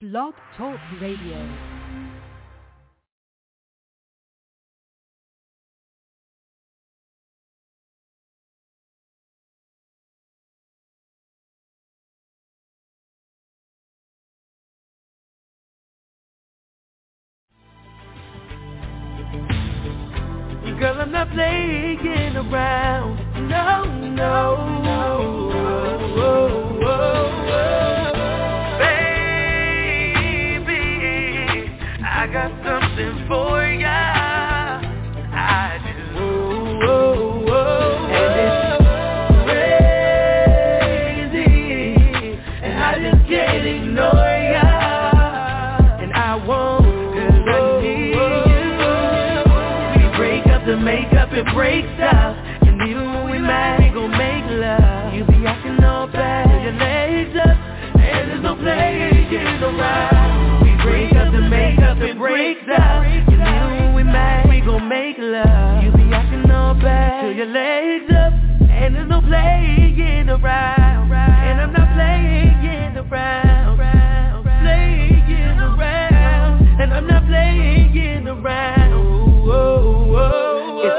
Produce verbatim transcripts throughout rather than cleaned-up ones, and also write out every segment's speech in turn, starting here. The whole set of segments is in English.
Blog Talk Radio. Girl, I'm not playing around. No, no, no. Oh, oh, oh, oh. Baby, I got something for ya. I do. Oh, oh, oh. And it's crazy, and I just can't ignore ya. And I won't, 'cause I need to make up and break stuff. And even when we mad, we gon' make love. You be acting all bad, your legs up, and there's no playing around. We break up to make up and break stuff. And even when we mad, we gon' make love. You be acting all bad, till your legs up, and there's no playing around. And I'm not playing around, playing around, and I'm not playing around. Oh, oh, oh. It's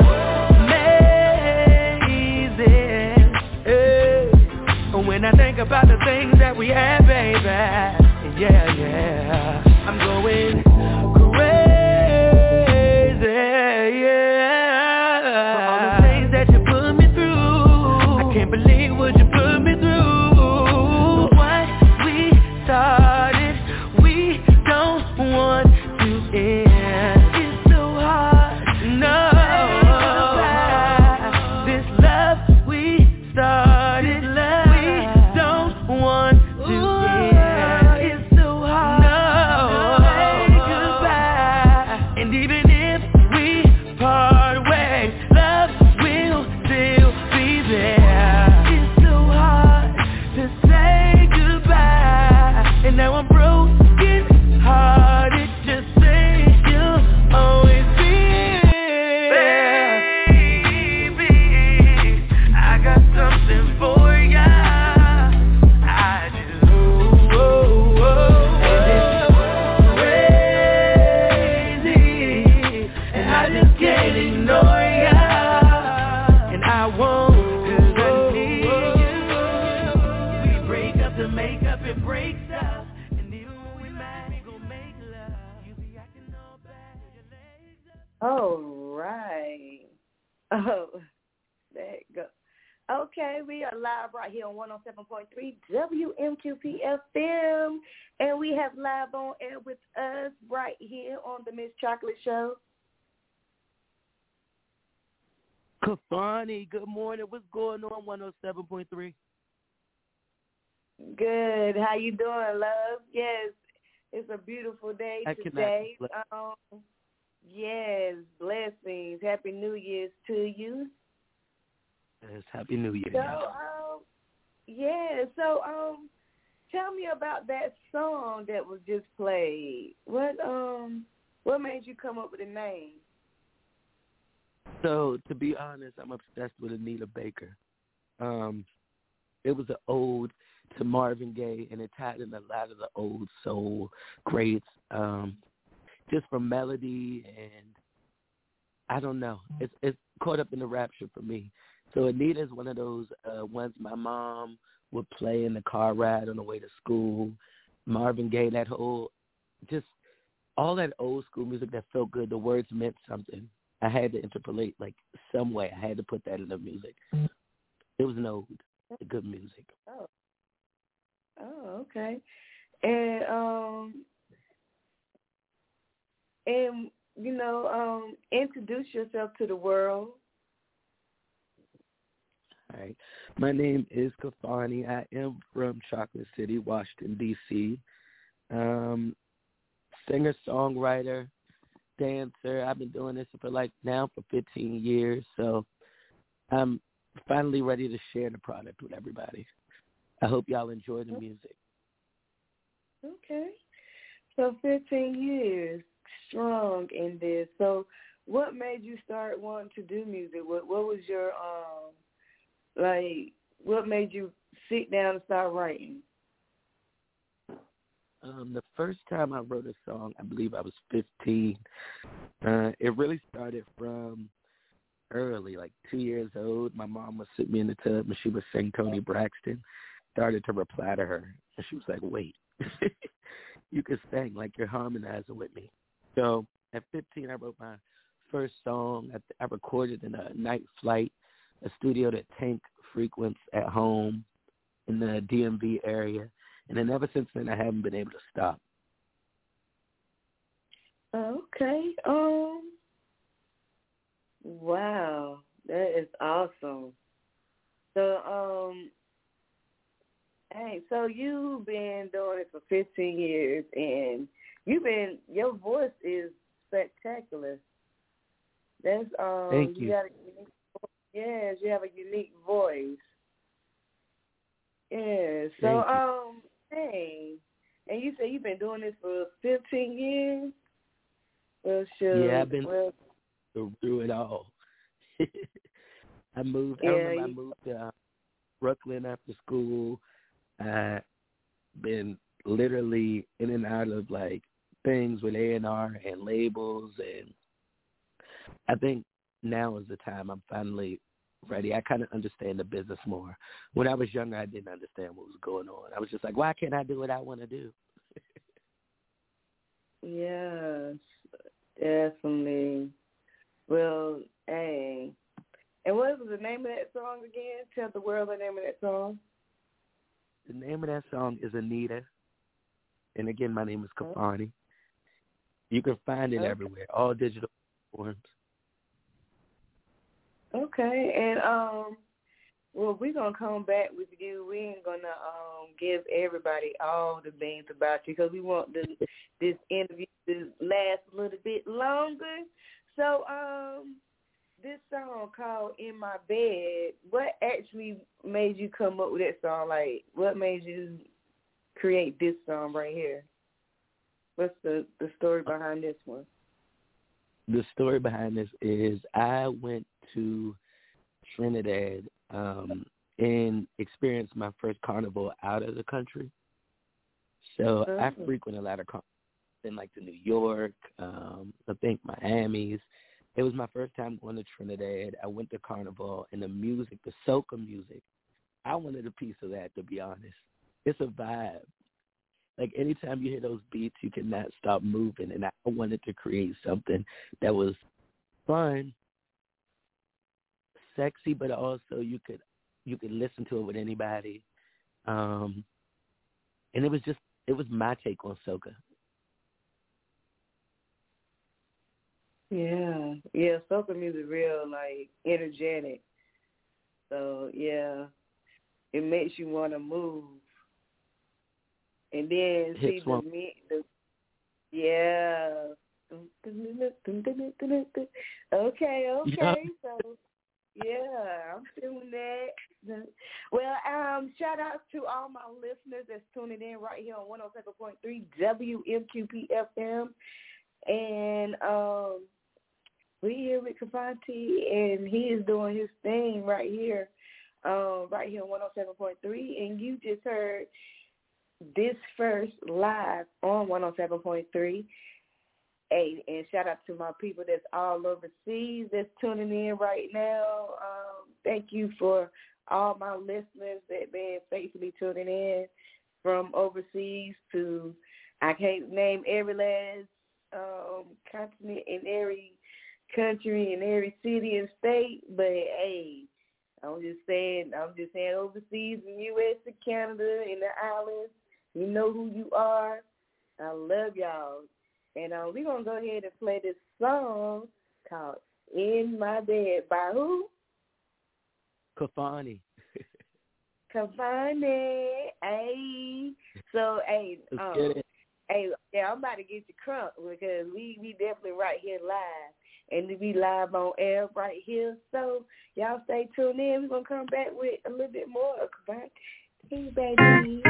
amazing, hey. When I think about the things that we have, baby. Yeah, yeah, I'm going crazy, yeah. For all the things that you put me through, I can't believe what you put me through. What we started, we don't want to end. Okay, we are live right here on one oh seven point three W M Q P F M, and we have live on air with us right here on the Miss Chocolate Show. Kafani, good morning. What's going on, one oh seven point three? Good. How you doing, love? Yes, it's a beautiful day I today. Um, yes, blessings. Happy New Year's to you. Yes, Happy New Year. So, um, yeah, so um, tell me about that song that was just played. What um, what made you come up with a name? So, to be honest, I'm obsessed with Anita Baker. Um, it was an ode to Marvin Gaye, and it tied in a lot of the old soul greats, um, just from melody and I don't know. It's it's caught up in the rapture for me. So Anita is one of those uh, ones my mom would play in the car ride on the way to school. Marvin Gaye, that whole, just all that old school music that felt good. The words meant something. I had to interpolate like some way. I had to put that in the music. It was an ode to good music. Oh, oh, okay. And um, and you know, um, introduce yourself to the world. All right. My name is Kafani. I am from Chocolate City, Washington, D C Um, singer, songwriter, dancer. I've been doing this for like now for fifteen years. So I'm finally ready to share the product with everybody. I hope y'all enjoy the music. Okay. So fifteen years strong in this. So what made you start wanting to do music? What, what was your um Like, what made you sit down and start writing? Um, the first time I wrote a song, I believe I was fifteen. Uh, it really started from early, like two years old. My mom would sit me in the tub and she would sing Toni Braxton. Started to reply to her, and she was like, wait, you can sing, like you're harmonizing with me. So at fifteen, I wrote my first song. I, I recorded in a night flight, a studio that Tank frequents at home in the D M V area. And then ever since then, I haven't been able to stop. Okay. Um. Wow, that is awesome. So, um, hey, so you've been doing it for fifteen years, and you've been your voice is spectacular. That's um. Thank you. You got a unique, yes, you have a unique voice. Yeah. So, um, hey, and you say you've been doing this for fifteen years. Well, sure. Yeah, I've been well, through it all. I moved. Yeah, I remember you, I moved to uh, Brooklyn after school. I've been literally in and out of like things with A and R and labels, and I think now is the time I'm finally ready. I kind of understand the business more. When I was younger, I didn't understand what was going on. I was just like, why can't I do what I want to do? yes, definitely. Well, hey, and what was the name of that song again? Tell the world the name of that song. The name of that song is Anita, and again, my name is Kafani. You can find it okay. everywhere, all digital forms. Okay, and um, well, we're gonna come back with you. We ain't gonna um give everybody all the things about you because we want the, this interview to last a little bit longer. So, um, this song called "In My Bed," what actually made you come up with that song? Like, what made you create this song right here? What's the, the story behind this one? The story behind this is I went to Trinidad um, and experienced my first carnival out of the country. So Oh. I frequent a lot of carnivals in like the New York, um, I think Miami's. It was my first time going to Trinidad. I went to Carnival, and the music, the soca music, I wanted a piece of that, to be honest. It's a vibe. Like, anytime you hear those beats, you cannot stop moving, and I wanted to create something that was fun, sexy, but also you could you could listen to it with anybody. Um, and it was just, it was my take on soca. Yeah, yeah, soca music real, like, energetic. So, yeah, it makes you want to move. And then, see, Hits the, one. the, yeah. Okay, okay, Yeah. so, yeah, I'm feeling that. Well, um, shout out to all my listeners that's tuning in right here on one oh seven point three W M Q P F M. And, um, we here with Kafani, and he is doing his thing right here, um, right here on one oh seven point three. And you just heard this first live on one oh seven point three. Hey, and shout out to my people that's all overseas that's tuning in right now. Um, thank you for all my listeners that been faithfully tuning in from overseas to, I can't name every last um, continent in every country in every city and state, but hey, I'm just saying, I'm just saying overseas in U S and Canada and the islands, you know who you are. I love y'all. And uh, we're going to go ahead and play this song called In My Bed by who? Kafani. Kafani. Hey. So, hey, um, hey, yeah, I'm about to get you crunk because we, we definitely right here live. And to be live on air right here. So, y'all stay tuned in. We're going to come back with a little bit more of Kafani. Hey, baby.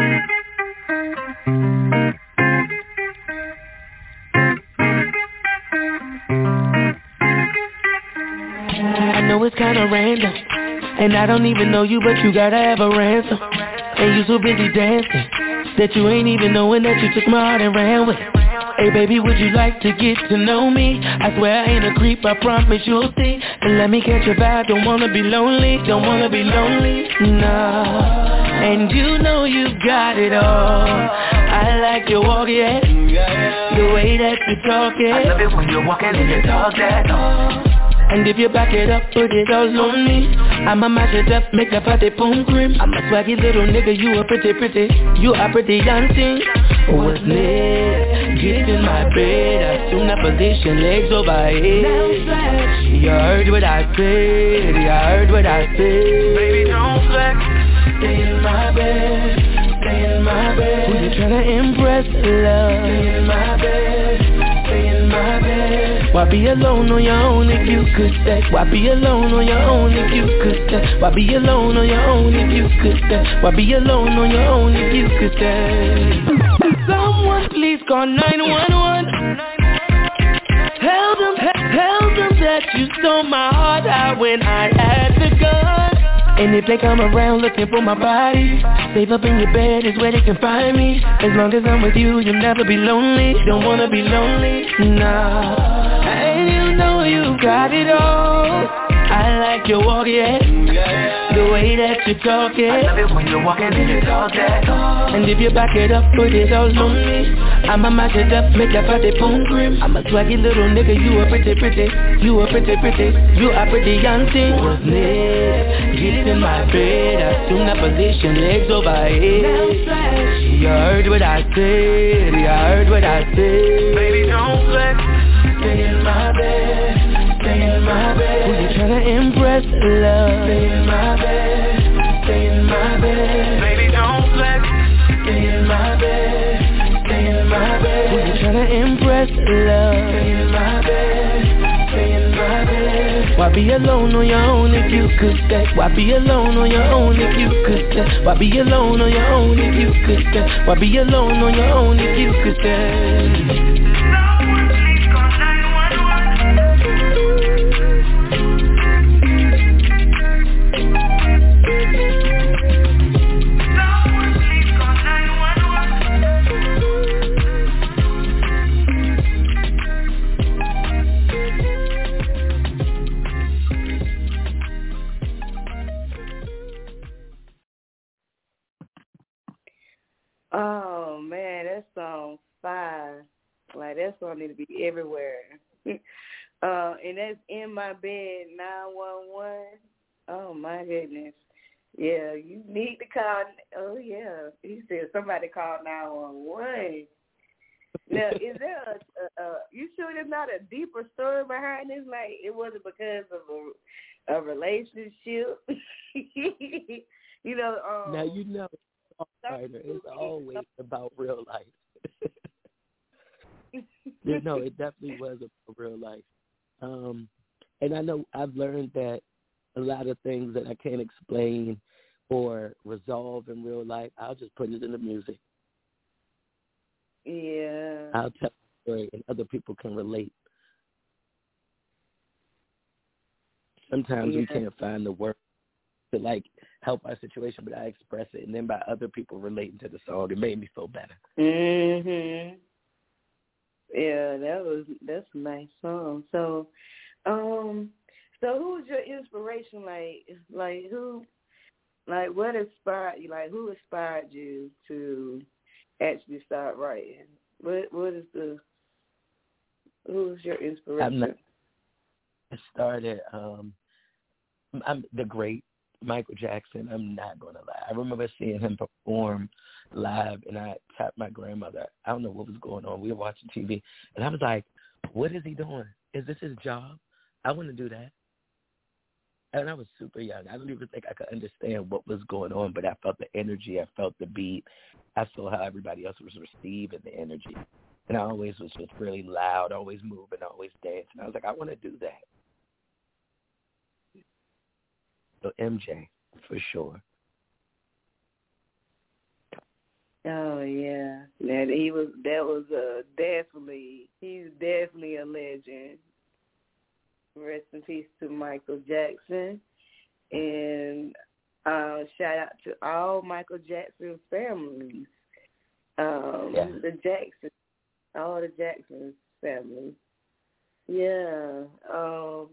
I know it's kinda random, and I don't even know you, but you gotta have a ransom. And you so busy dancing, that you ain't even knowing that you took my heart and ran with. Hey baby, would you like to get to know me? I swear I ain't a creep, I promise you'll see. And let me catch your vibe, don't wanna be lonely, don't wanna be lonely, nah. And you know you got it all. I like your walk, yeah, the way that you talk, yeah. I love it when you're walking and you talk that talk. And if you back it up, put it all on me. I'ma mash it up, make that party boom cream. I'm a swaggy little nigga, you a pretty pretty. You a pretty young thing. What's next? Get in my bed, assume that position, legs over head. You heard what I said, you heard what I said. Baby, don't flex. Stay in my bed, stay in my bed. Who you tryna impress, love? Stay in my bed, stay in my bed. Why be alone on your own if you could stay? Why be alone on your own if you could stay? Why be alone on your own if you could stay? Why be alone on your own if you could stay? Someone please call nine one one. Tell them, tell them that you stole my heart out when I had the gun. And if they come around looking for my body, save up in your bed is where they can find me. As long as I'm with you, you'll never be lonely. Don't wanna be lonely, nah. And you know you got it all. I like your walk, yeah, the way that you talk, yeah. I love it when you're walking and you talk that talk. And if you back it up, put it all on me. I'ma mash it up, make that party boom cream. I'm a swaggy little nigga, you a pretty pretty. You a pretty pretty, you a pretty young thing. What's next? Get in my bed, assume that position, legs over head. You heard what I said, you heard what I said. Baby, don't flex. Stay in my bed, stay in my bed. Who you tryna impress, love? Stay in my bed, stay in my bed. Baby, don't flex. Stay in my bed, stay in my bed. Who you tryna impress, love? Stay in my bed, stay in my bed. Why be alone on your own if you could stay? Why be alone on your own if you could stay? Why be alone on your own if you could stay? Why be alone on your own if you could stay? Oh man, that song fire. Like that song need to be everywhere. uh, and that's In My Bed nine one one. Oh my goodness. Yeah, you need to call. Oh yeah, he said somebody called nine one one. Now, is there a, a, a? You sure there's not a deeper story behind this? Like it wasn't because of a, a relationship. you know. Um, now you know. It's always about real life. No, it definitely was about real life. Um, and I know I've learned that a lot of things that I can't explain or resolve in real life, I'll just put it in the music. Yeah. I'll tell a story and other people can relate. Sometimes yeah. we can't find the words to like help our situation, but I express it, and then by other people relating to the song, it made me feel better. Mhm. Yeah, that was that's a nice song. So, um, so who's your inspiration? Like, like who, like what inspired you? Like who inspired you to actually start writing? What what is the who's your inspiration? I'm not, I started. Um, I'm the great Michael Jackson. I'm not going to lie. I remember seeing him perform live, and I tapped my grandmother. I don't know what was going on. We were watching T V, and I was like, what is he doing? Is this his job? I want to do that. And I was super young. I don't even think I could understand what was going on, but I felt the energy. I felt the beat. I saw how everybody else was receiving the energy. And I always was just really loud, always moving, always dancing. I was like, I want to do that. So M J, for sure. Oh yeah, that he was. That was uh, definitely. He's definitely a legend. Rest in peace to Michael Jackson, and uh, shout out to all Michael Jackson families. Um, yeah. The Jacksons, all the Jacksons family. Yeah. Um,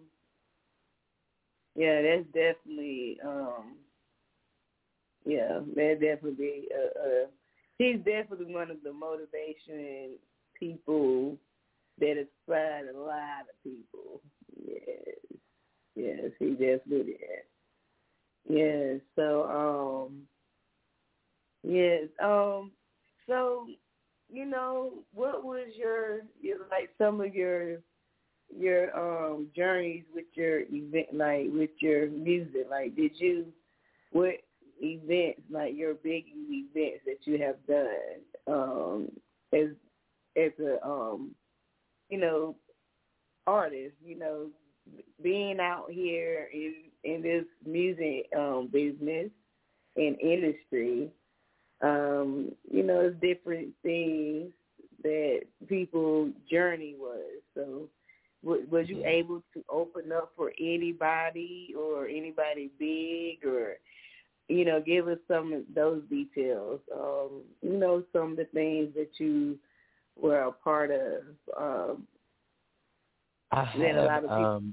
yeah, that's definitely, um, yeah, that definitely be, uh, uh, he's definitely one of the motivation people that inspired a lot of people. Yes. Yes, he definitely did. Yes, so, um, yes, um, so, you know, what was your, your like, some of your, your, um, journeys with your event, like, with your music? Like, did you, what events, like, your big events that you have done, um, as, as a, um, you know, artist, you know, being out here in, in this music um, business and industry, um, you know, it's different things that people's journey was. So w- was you Yeah. able to open up for anybody or anybody big, or, you know, give us some of those details, um, you know, some of the things that you were a part of, um, I that a lot have, of people, um,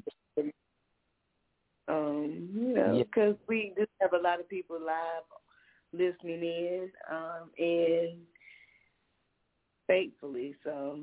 um, you know, yeah. because we do have a lot of people live listening in, um, and faithfully, so.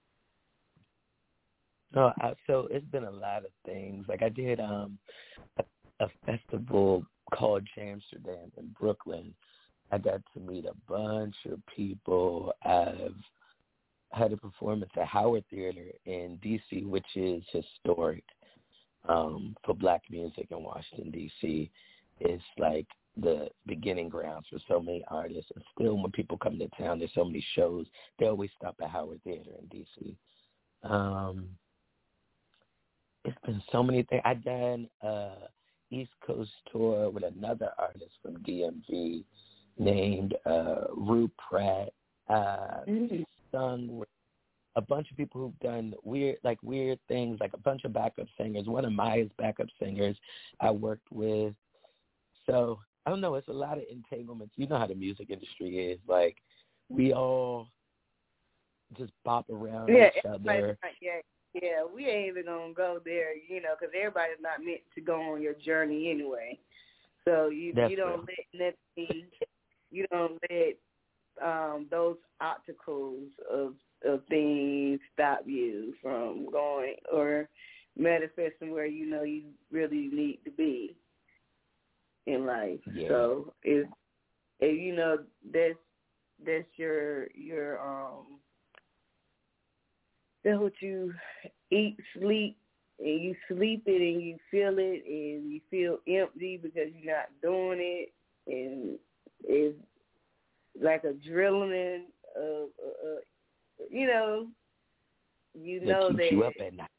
No, I, so it's been a lot of things. Like I did um, a, a festival called Jamsterdam in Brooklyn. I got to meet a bunch of people. I've had a performance at Howard Theater in D C, which is historic um, for black music in Washington, D C. It's like the beginning grounds for so many artists. And still when people come to town, there's so many shows. They always stop at Howard Theater in D C. Um, it's been so many things. I done a East Coast tour with another artist from D M V named uh, Rue Pratt. Uh, Mm-hmm. Sung with a bunch of people who've done weird, like weird things, like a bunch of backup singers. One of Maya's backup singers I worked with. So I don't know. It's a lot of entanglements. You know how the music industry is. Like we all just bop around Yeah, each everybody- other. yeah, yeah. We ain't even gonna go there, you know, because everybody's not meant to go on your journey anyway. So you That's you don't real. let nothing, you don't let um, those obstacles of of things stop you from going or manifesting where you know you really need to be in life. Yeah. So if if you know that's that's your your um that's what you eat, sleep, and you sleep it and you feel it and you feel empty because you're not doing it, and it's like adrenaline of, uh, uh, you know, you That know keeps that. you up at night.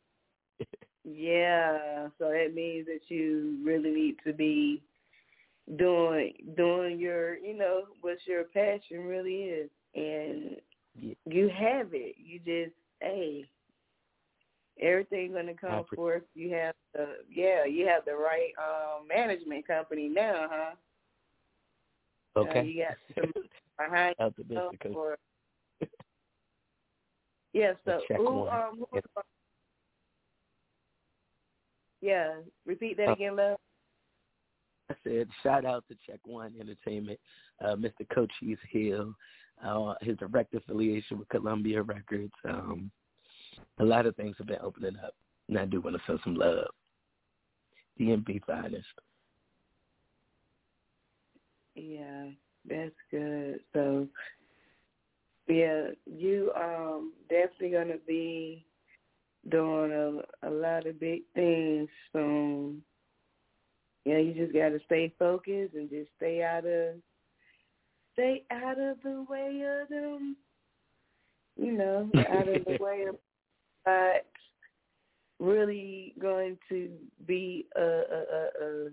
Yeah, so that means that you really need to be doing doing your, you know, what your passion really is, and Yeah. you have it. You just, hey, everything gonna come pre- forth. You have the, yeah, you have the right um, management company now, huh? Okay. Uh, you got some behind Out the you business. for. Yeah, so Check who, one. um, who, yeah, repeat that Uh, again, love. I said, shout out to Check One Entertainment, uh, Mister Cochise Hill, uh, his direct affiliation with Columbia Records. Um, a lot of things have been opening up, and I do want to show some love. D M V finest. Yeah, that's good. So, yeah, you um definitely gonna be doing a, a lot of big things soon. Yeah, you just gotta stay focused and just stay out of stay out of the way of them. You know, out of the way of not really going to be a a a,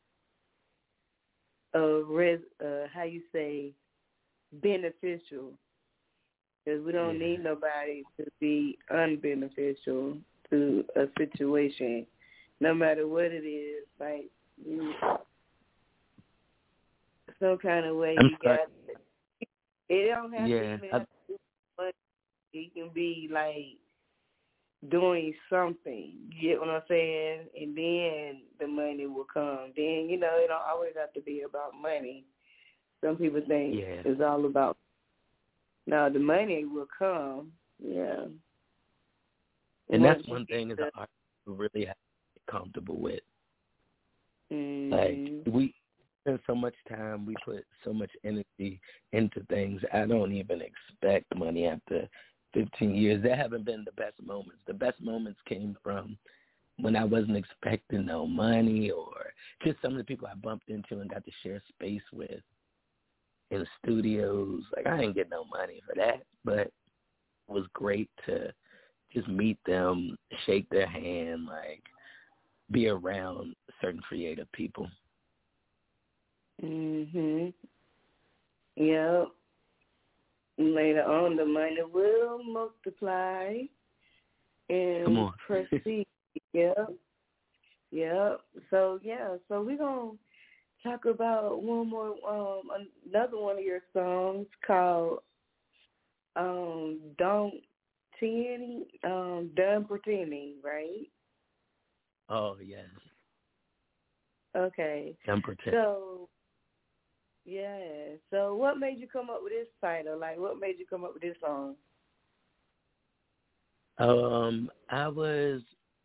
a, a res, uh, how you say beneficial, because we don't Yeah. need nobody to be unbeneficial to a situation, no matter what it is. Like you, some kind of way I'm you sorry. got It don't have yeah, to even I, have to do money. It can be like doing something. You get what I'm saying? And then the money will come. Then, you know, it don't always have to be about money. Some people think yeah. it's all about, no, the money will come. Yeah. And Once that's one thing as an artist we really have to get comfortable with. mm-hmm. Like, we spend so much time, we put so much energy into things. I don't even expect money after fifteen years. There haven't been the best moments. The best moments came from when I wasn't expecting no money, or just some of the people I bumped into and got to share space with in the studios. Like, I didn't get no money for that, but it was great to just meet them, shake their hand, like, be around certain creative people. Mhm. Yep. Later on, the money will multiply and Come on. proceed. Yep. Yep. So yeah. So we're gonna talk about one more, um, another one of your songs called um, "Don't Pretend," um, "Done Pretending," right? Oh yes. Okay. Done Pretending. So. Yeah. So what made you come up with this title? Like, what made you come up with this song? Um, I was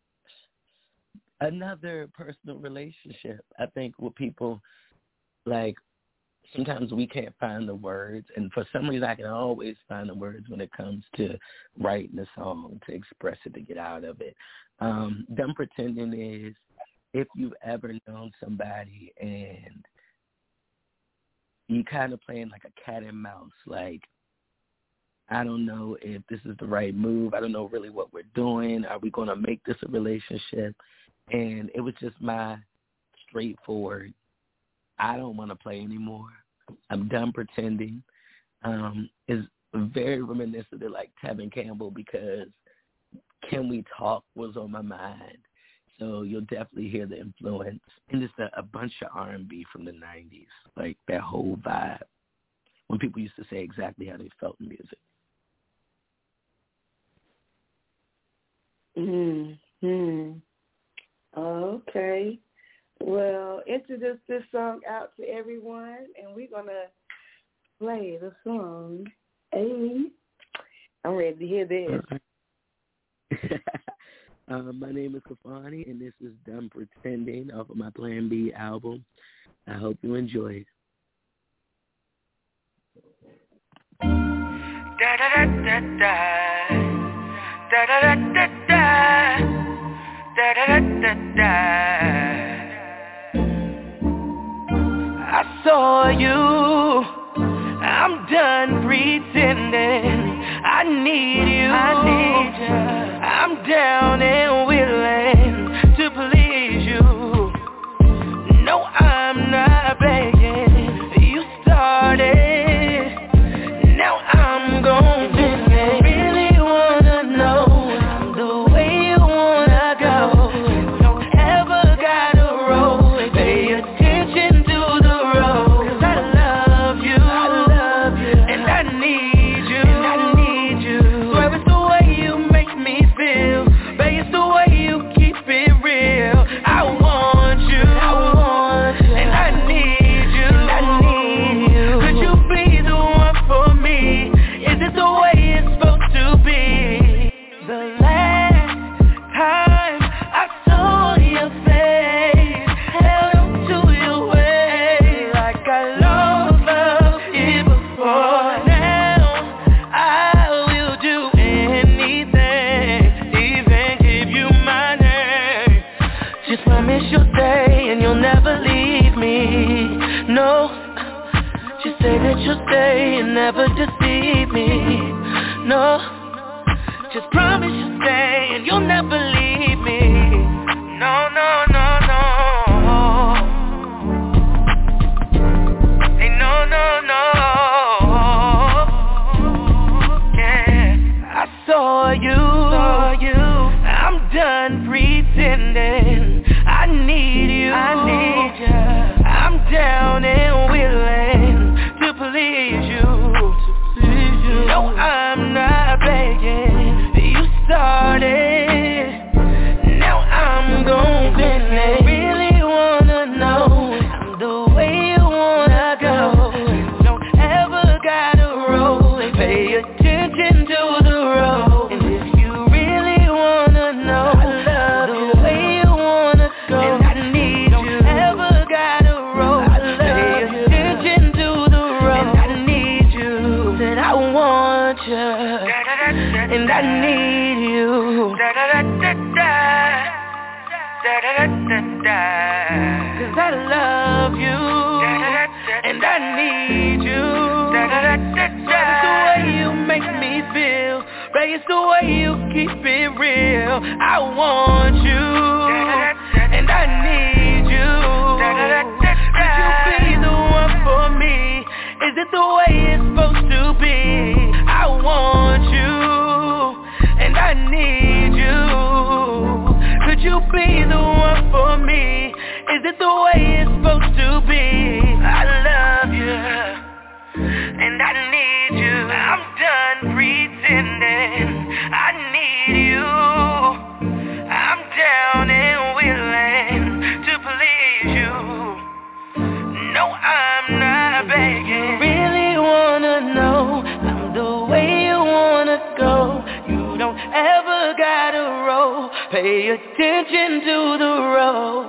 another personal relationship. I think with people, like, sometimes we can't find the words, and for some reason I can always find the words when it comes to writing a song, to express it, to get out of it. Um, Done Pretending is if you've ever known somebody and you kind of playing like a cat and mouse, like, I don't know if this is the right move. I don't know really what we're doing. Are we going to make this a relationship? And it was just my straightforward, I don't want to play anymore. I'm done pretending. Um, is very reminiscent of like Tevin Campbell, because Can We Talk was on my mind. So you'll definitely hear the influence. And just a, a bunch of R and B from the nineties, like that whole vibe, when people used to say exactly how they felt in music. Mm-hmm. Okay. Well, introduce this song out to everyone, and we're going to play the song. Hey, I'm ready to hear this. uh, my name is Kafani, and this is Done Pretending off of my Plan B album. I hope you enjoy it. Da da da da da da da da da da da da da. I saw you. I'm done pretending. I need you. I need you. I'm down and willing to please you. No, I'm not begging. You started. Now I'm gon' finish. Really wanna know the way you wanna go. Don't ever gotta roll. Pay attention to the road. 'Cause I love you, I love you, and I need you, and I need you. Swear it's the way you make me feel, babe, it's the way you keep it real. I want you, I want you, and I need you, and I need you. Could you be the one for me? Is it the way it's supposed to be? The last time I saw your face, held on to your way like I lost love here before. Now I will do anything, even give you my name. Just promise you'll stay and you'll never leave me. No. Just say that you'll stay and never deceive me. No, just promise you'll stay and you'll never leave me. No, no, no, no. Hey, no, no, no. Yeah, I saw you. Saw you. I'm done pretending. I need you. I need you. I'm down and willing to please you, to and I need you. Da da da da da, da da da da da. 'Cause I love you, da da da da, and I need you. Da da da da da. It's the way you make me feel, right? It's the way you keep it real. I want you, da da da da, and I need you. Da da da da. Could you be the one for me? Is it the way it's supposed to be? I want you, and I need you. Could you be the one for me? Is it the way it's supposed to be? I love you, and I need you. I'm done pretending. I need you. I'm down and willing to please you. No, I'm not begging. Really wanna know I'm the way you wanna go. You don't ever gotta roll. Pay attention to the road.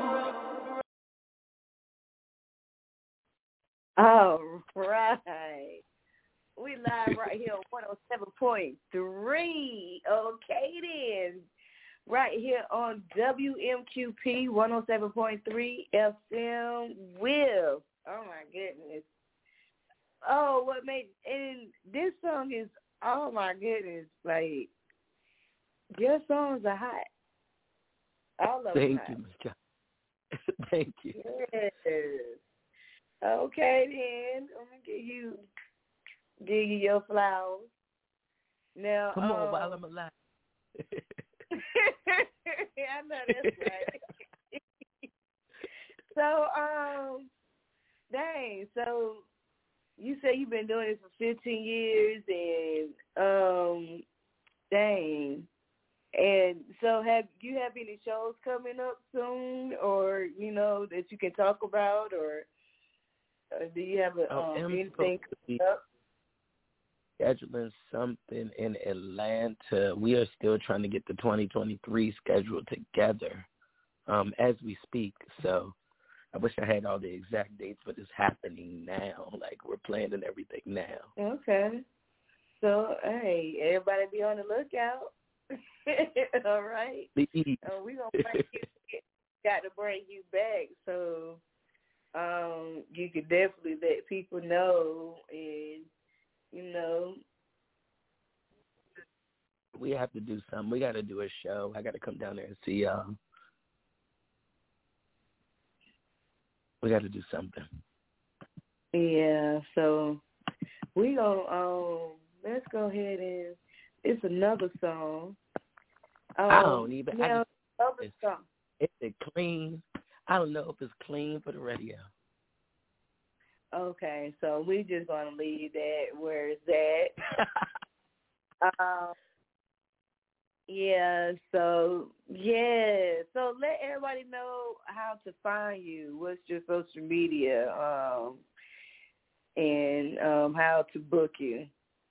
All right. We live right here on one oh seven point three. Okay then. Right here on W M Q P one oh seven point three F M with, oh my goodness. Oh, what made, and this song is, oh my goodness, like, your songs are hot. All of Thank them you, Miz John. Thank you. Yes. Okay then, I'm gonna give you, give you your flowers. Now, Come um, on, while I'm alive. I know that's right. So, um, dang, so you say you've been doing this for fifteen years, and, um, dang. And so have you have any shows coming up soon, or, you know, that you can talk about, or, or do you have a, Oh, um, I'm anything supposed to be up? scheduling something in Atlanta. We are still trying to get the twenty twenty-three schedule together um, as we speak. So I wish I had all the exact dates, but it's happening now. Like, we're planning everything now. Okay. So, hey, everybody be on the lookout. All right. Please. Uh, we gonna bring you, got to bring you back, so um, you could definitely let people know, and you know, We have to do something. We got to do a show. I got to come down there and see y'all. We got to do something. Yeah. So we gonna um, let's go ahead and it's another song. Um, I don't even. Now, I just, other it's, song. is it clean? I don't know if it's clean for the radio. Okay, so we just gonna leave that where it's at. um, yeah. So yeah. So let everybody know how to find you. What's your social media? Um, and um, how to book you.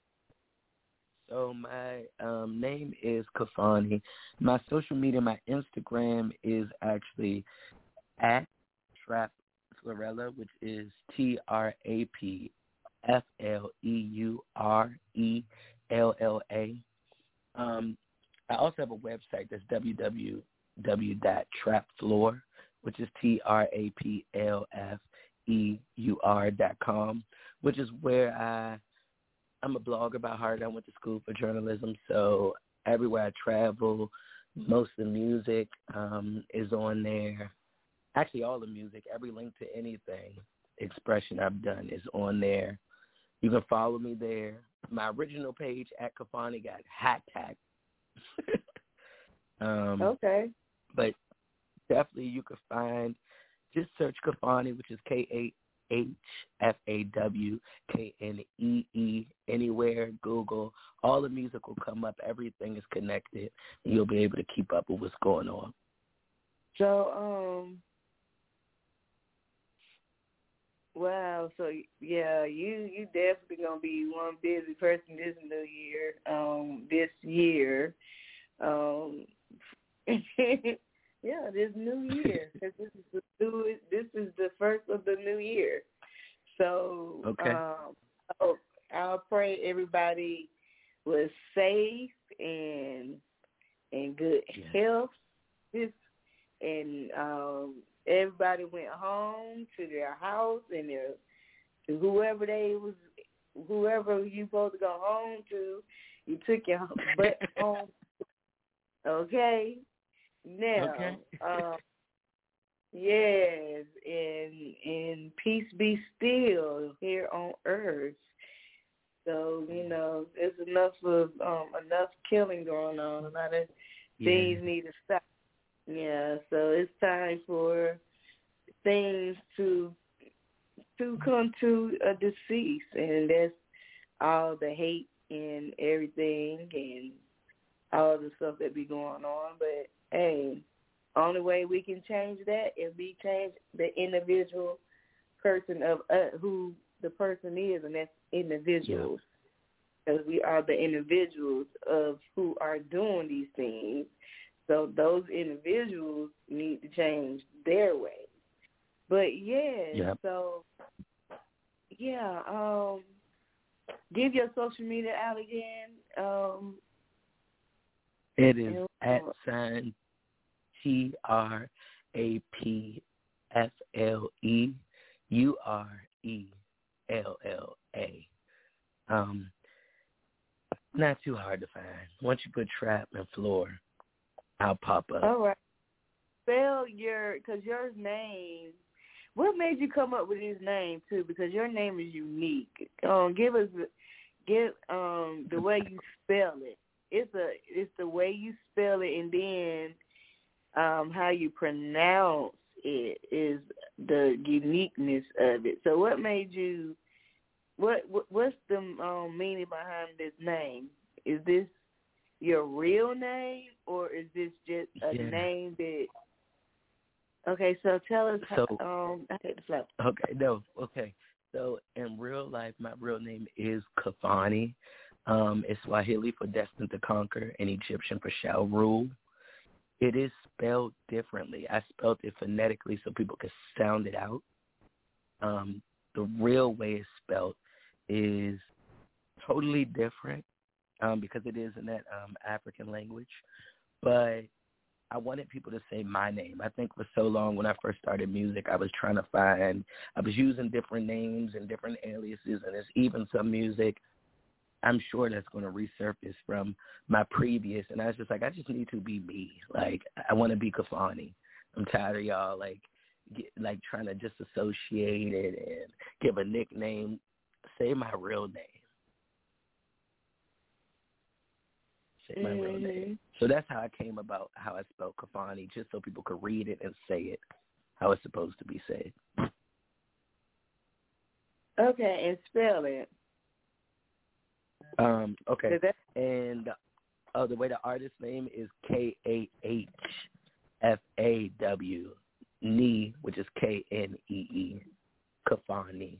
So my um, name is Kafani. My social media, my Instagram is actually at Trap Florella, which is T R A P F L E U R E L L A. Um, I also have a website that's w w w dot trap floor, which is T R A P L F E U R dot com, which is where I I'm a blogger by heart. I went to school for journalism, so everywhere I travel, most of the music um, is on there. Actually, all the music, every link to anything, expression I've done is on there. You can follow me there. My original page at Kafani got hacked. um, Okay. But definitely you can find, just search Kafani, which is K A H F A W K N E E, anywhere, Google. All the music will come up. Everything is connected, and you'll be able to keep up with what's going on. So, um, wow. So, yeah, you you definitely gonna be one busy person this new year. Um, this year, um, yeah, this new year, because this is the new, this is the first of the new year. So, okay. um, I, I pray everybody was safe, and good yeah. health. This and um, everybody went home to their house and their to whoever they was, whoever you supposed to go home to, you took your butt home. Okay, now, Okay. um, yes, and and peace be still here on earth. So you know, there's enough of um, enough killing going on. A lot of Yeah. things need to stop. Yeah, so it's time for things to to come to a decease, and that's all the hate and everything and all the stuff that be going on. But hey, only way we can change that is we change the individual person of uh, who the person is, and that's individuals. Because we are the individuals of who are doing these things. So those individuals need to change their ways. But yeah, Yep. so yeah, um, give your social media out again. Um, It is and, at sign T R A P F L E U R E L L A. Um, not too hard to find. Once you put Trap and Floor, I'll pop up. all right. Spell your, because your name, what made you come up with this name, too? Because your name is unique. Um, give us, give um the way you spell it. It's a, it's the way you spell it, and then um how you pronounce it is the uniqueness of it. So, what made you? What, what what's the um, meaning behind this name? Is this your real name, or is this just a Yeah. name that? Okay, so tell us. So, how, um, I take the floor. Okay, no, okay. So in real life, my real name is Kafani. Um, it's Swahili for destined to conquer and Egyptian for shall rule. It is spelled differently. I spelled it phonetically so people could sound it out. Um, the real way it's spelled is totally different um, because it is in that um, African language. But I wanted people to say my name. I think for so long when I first started music, I was trying to find, I was using different names and different aliases, and there's even some music I'm sure that's going to resurface from my previous. And I was just like, I just need to be me. Like, I want to be Kafani. I'm tired of y'all, like, get, like trying to disassociate it and give a nickname. Say my real name. Say my mm-hmm. real name. So that's how I came about how I spelled Kafani, just so people could read it and say it how it's supposed to be said. Okay, and spell it. Um, okay. That- And uh, the way the artist name is K A H F A W, Ni, which is K N E E, Kafani.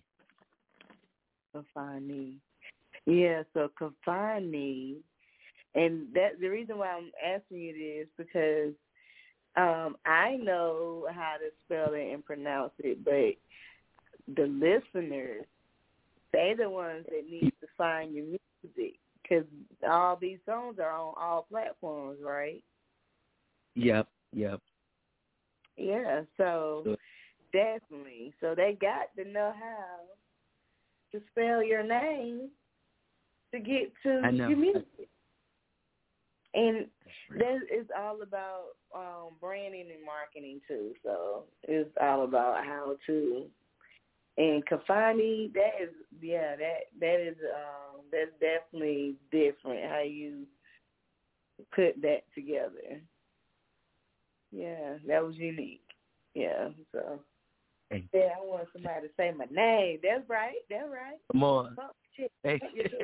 Kafani. Yeah, so Kafani, and that the reason why I'm asking you this because um, I know how to spell it and pronounce it, but the listeners, they're the ones that need to find your music because all these songs are on all platforms, right? Yep, yep. Yeah, so, so definitely. So they got to know how to spell your name to get to your music. And that is all about um, branding and marketing too. So it's all about how to. And Kafani, that is yeah, that that is um, that's definitely different how you put that together. Yeah, that was unique. Yeah, so hey. yeah, I want somebody to say my name. That's right. That's right. Come on. Oh, shit. Hey.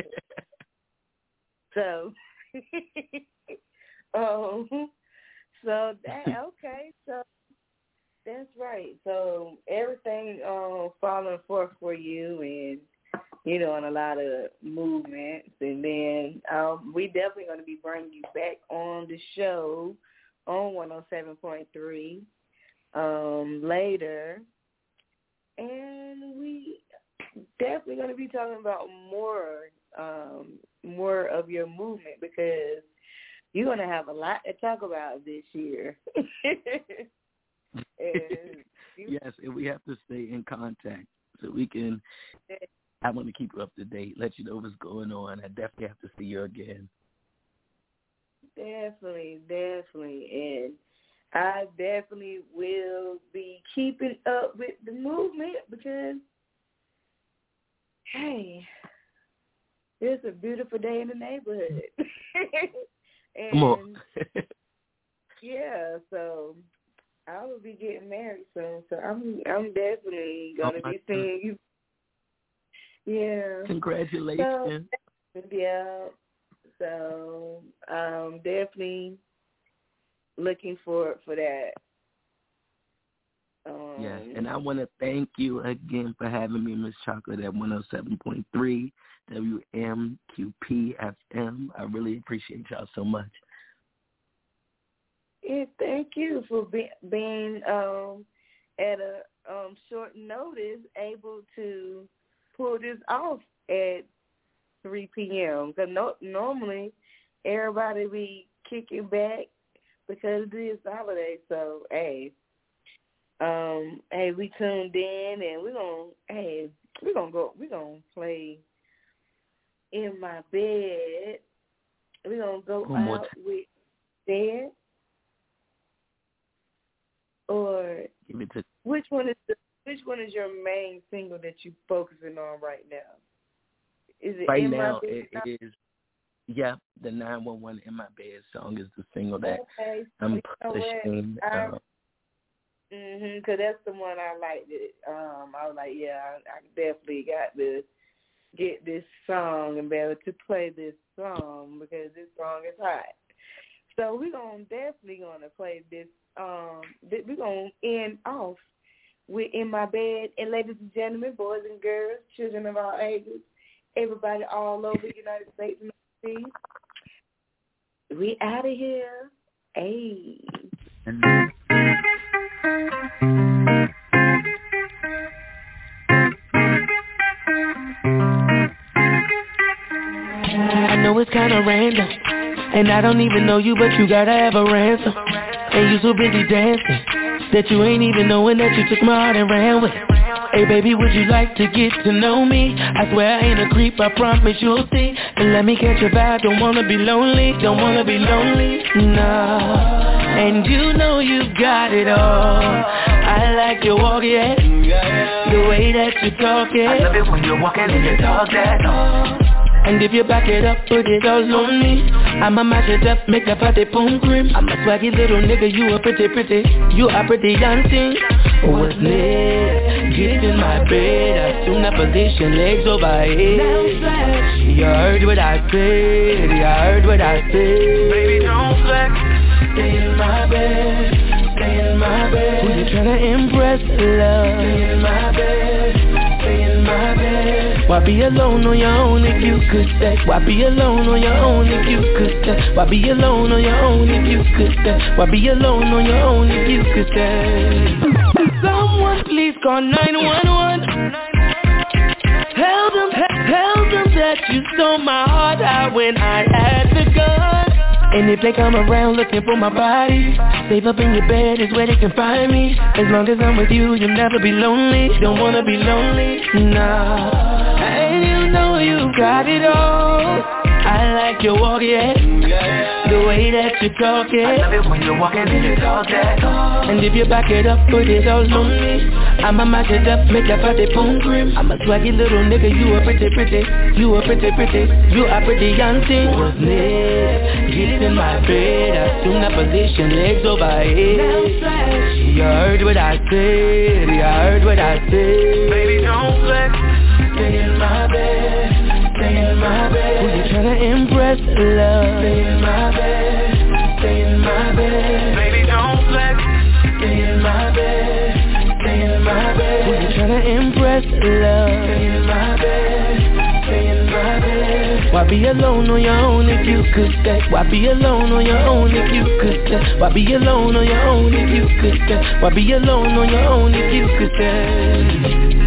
So, um, so that okay. So that's right. So everything um falling forth for you, and you know, and a lot of movements, and then um, we definitely going to be bringing you back on the show on one oh seven point three um, later, and we definitely going to be talking about more um, more of your movement because you're going to have a lot to talk about this year. and you, yes, and we have to stay in contact so we can, I want to keep you up to date, let you know what's going on. I definitely have to see you again. Definitely, definitely. And I definitely will be keeping up with the movement because, hey, it's a beautiful day in the neighborhood. and, Come on. yeah, so I will be getting married soon. So I'm I'm definitely going to oh be seeing you. Yeah. Congratulations. So, yeah. So um, definitely looking forward for that. Um, yes, and I want to thank you again for having me, Miss Chocolate, at one oh seven point three W M Q P F M. I really appreciate y'all so much. Yeah, thank you for be, being um, at a um, short notice able to pull this off at three p.m. Because no, normally everybody be kicking back because it is holiday. So, hey, um, hey, we tuned in and we're gonna, hey, we're gonna go, we're gonna play In My Bed. We're gonna go One out with Bed. Or Give it to which one is the, which one is your main single that you're focusing on right now? Is it right In now? My Bed? It, it is. Yeah, the nine one one In My Bed song is the single that okay. I'm so pushing. I, Uh, mhm, cause that's the one I liked. It. Um, I was like, yeah, I, I definitely got to get this song and be able to play this song because this song is hot. So we're gonna definitely gonna play this. Um, we're gonna end off with In My Bed. And ladies and gentlemen, boys and girls, children of all ages, everybody all over the United States and overseas, we out of here. Hey. I know it's kinda random, and I don't even know you, but you gotta have a ransom. And you so busy dancing that you ain't even knowing that you took my heart and ran with. Hey baby, would you like to get to know me? I swear I ain't a creep, I promise you'll see. And let me catch your vibe, don't wanna be lonely, don't wanna be lonely, no. And you know you got it all. I like your walk, yeah, the way that you talk, yeah. I love it when you're walking and you talk that talk. And if you back it up, put it all on me. I'ma mash it up, make that party boom cream. I'm a swaggy little nigga, you a pretty pretty. You a pretty young thing. What's next? Get in my bed, assume that position, legs over head. You heard what I said, you heard what I said. Baby, don't flex. Stay in my bed, stay in my bed. Who you tryna impress, love? Stay in my bed, stay in my bed. Why be alone on your own if you could stay? Why be alone on your own if you could stay? Why be alone on your own if you could stay? Why be alone on your own if you could stay? Someone please call nine one one. Tell them, tell them that you stole my heart out when I had the gun. And if they come around looking for my body, save up in your bed is where they can find me. As long as I'm with you, you'll never be lonely. Don't wanna be lonely, nah. And you know you got it all. I like your walk, yeah, the way that you talk, yeah. I love it when you're walking and you talk that talk. And if you back it up, put it all on me. I'ma mash it up, make that party boom cream. I'm a swaggy little nigga, you a pretty pretty. You a pretty pretty, you a pretty young thing. What's next? Get in my bed, assume that position, legs over head. You heard what I said, you heard what I said. Baby, don't flex. Stay in my bed, stay in my bed. Who you tryna impress, love? Stay in my bed, stay in my bed. Baby, don't flex. Stay in my bed, stay in my bed. Who you tryna impress, love? Stay in my bed, stay in my bed. Why be alone on your own if you could stay? Why be alone on your own if you could stay? Why be alone on your own if you could stay? Why be alone on your own if you could stay?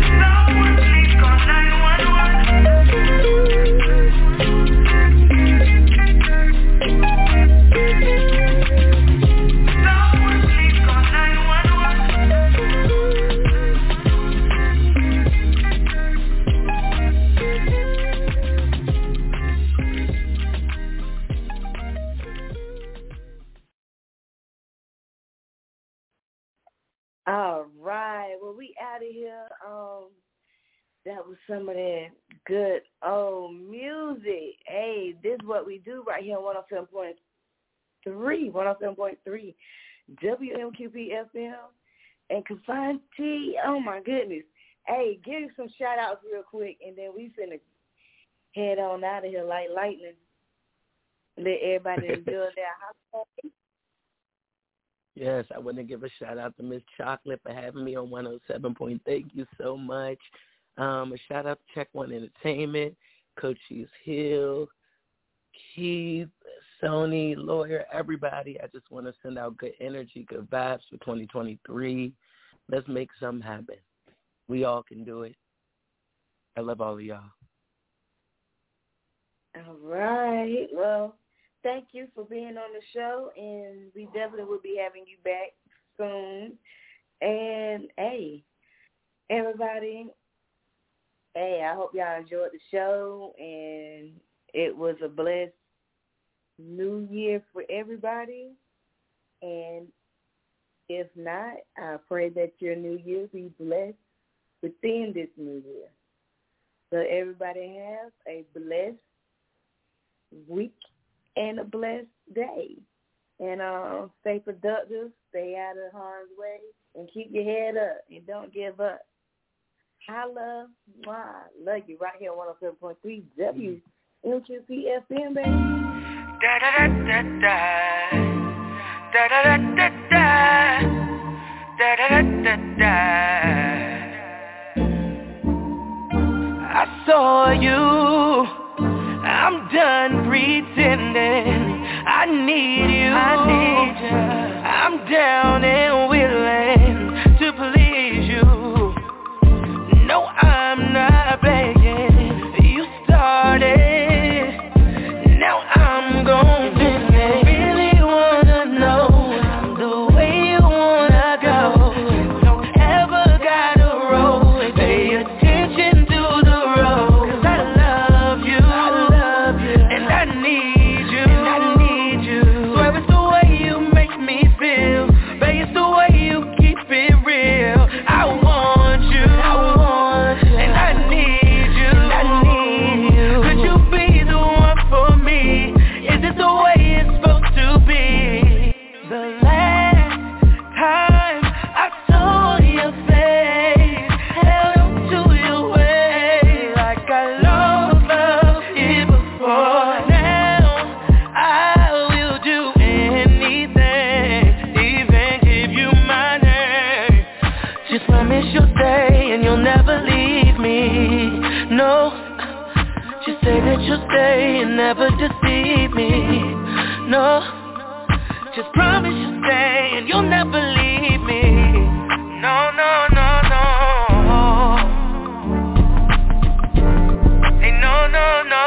All right. Well, we out of here. Um, that was some of that good old music. Hey, this is what we do right here on one oh seven point three, one oh seven point three W M Q P F M and Confined T. Oh, my goodness. Hey, give some shout-outs real quick, and then we finna head on out of here like lightning. Let everybody enjoy their holiday. Yes, I want to give a shout-out to Miss Chocolate for having me on one oh seven point. Thank you so much. Um, a shout-out to Check One Entertainment, Coaches Hill, Keith, Sony, Lawyer, everybody. I just want to send out good energy, good vibes for twenty twenty-three. Let's make something happen. We all can do it. I love all of y'all. All right. Well, thank you for being on the show, and we definitely will be having you back soon. And, hey, everybody, hey, I hope y'all enjoyed the show, and it was a blessed new year for everybody. And if not, I pray that your new year be blessed within this new year. So everybody have a blessed week and a blessed day. And uh, stay productive, stay out of harm's way, and keep your head up and don't give up. Holla, mwah. Love you right here on one oh seven point three W M Q P F M, baby. Da da da da da da da da da da da da da. I saw you. I'm done pretending. I need you. I need you. I'm down and willing to please you. No, I'm not begging. You started. Now I'm gonna finish. Really wanna know the way you wanna go. Don't ever gotta roll. Pay attention to the road. 'Cause I love you. I love you. And I need you. And I need you. Swear it's the way you make me feel. Babe, it's the way you keep it real. I want you. I want you. And I need you. And I need you. Could you be the one for me? Is it the way it's supposed to be? The last time I saw your face, held on to your way like I lost love here before. Now I will do anything, even give you my name. Just promise you'll stay and you'll never leave me. No, just say that you'll stay and never deceive me. No, just promise you'll stay and you'll never leave me. No, no, no, no. Hey, no, no, no.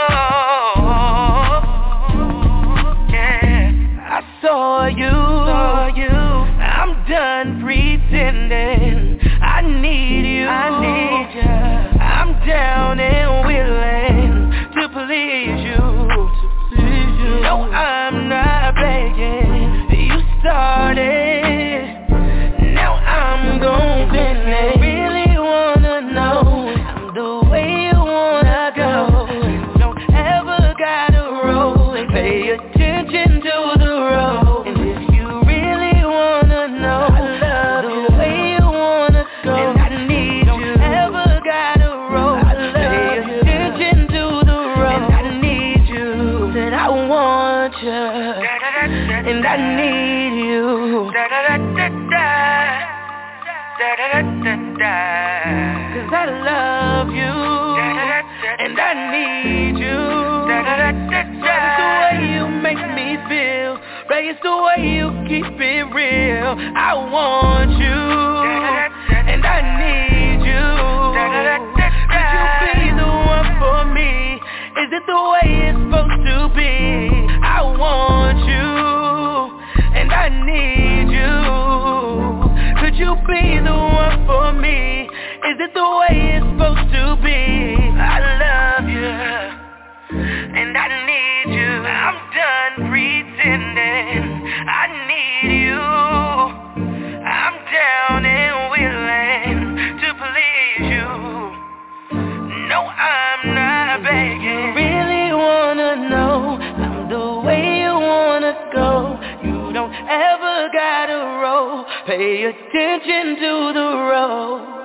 Yeah, I saw you. Saw you. I'm done pretending. I need you. I need you. I'm down and willing to please you. To please you. No, I'm not begging. You started. Now I'm gonna finish. Really wanna know the way you wanna go. Don't ever gotta roll. Pay attention to the road. And if you really wanna know the way you wanna go, and I need you. Don't ever gotta roll. Pay attention to the road. And I need you. Said I want you. And I need you. Da da da da da. Da da da da da. 'Cause I love you. And I need you. Da da da da da. It's the way you make me feel. Right, it's the way you keep it real. I want you. And I need you. Could you be the one for me? Is it the way it's supposed to be? I want you. And I need you. Could you be the one for me? Is it the way it's supposed to be? I love you. And I need you. I'm done pretending. I need you. I'm down and know you don't ever gotta roll. Pay attention to the road.